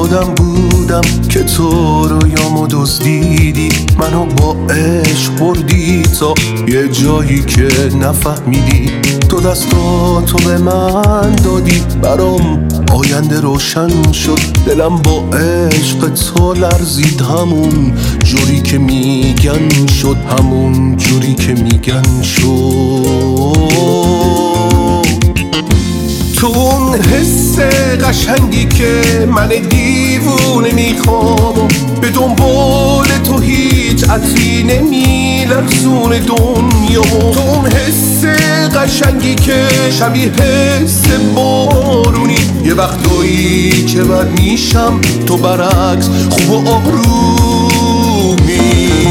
خودم بودم که تو رویامو دزدیدی، منو با عشق بردی تا یه جایی که نفهمیدی. تو دستاتو به من دادی، برام آینده روشن شد. دلم با عشق تو لرزید، همون جوری که میگن شد، همون جوری که میگن شد. تو اون حس قشنگی که من دیوونه میخوام، به دنبال تو هیچ عطری نمیلرزون دنیا. تو اون حس قشنگی که شبیه حس بارونی، یه وقتایی که بد میشم تو برعکس خوب و آرومی.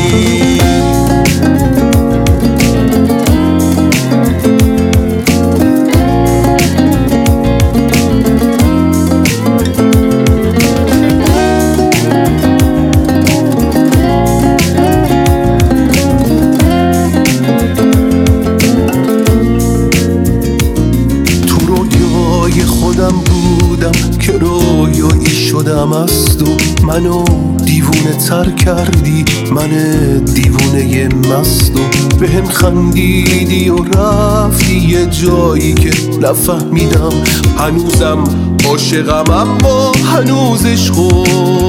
خودم بودم که رویایی شدم از تو، منو دیوونه تر کردی، من دیوونه مست و بهم خندیدی و رفتی یه جایی که نفهمیدم. هنوزم عاشقم اما هنوز عشقو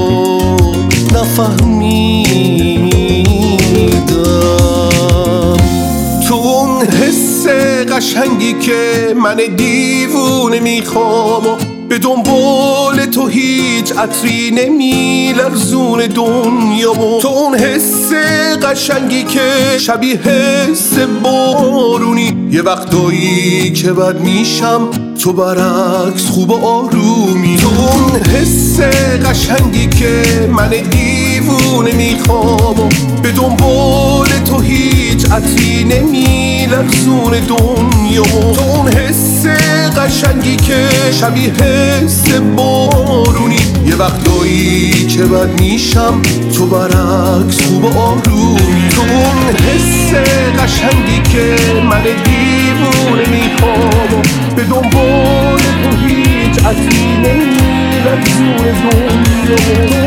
نفهمیدم. تو اون حس قشنگی که من دیوونه میخوام، به دنبال تو هیچ عطری نمیلرزون دنیا. تو اون حس قشنگی که شبیه حس بارونی، یه وقتایی که بد میشم تو برعکس خوب و آرومی. تو اون حس قشنگی که من دیوونه میخوام، به دنبال تو هیچ عطری نمیلرزون دنیا. تو اون حس قشنگی که شبیه حس بارونی، یه وقتایی که بد میشم تو برعکس خوب و آرومی. تو اون حس قشنگی که من دیوونه میخوام، به دنبال تو هیچ عطری نمیلرزون دنیا.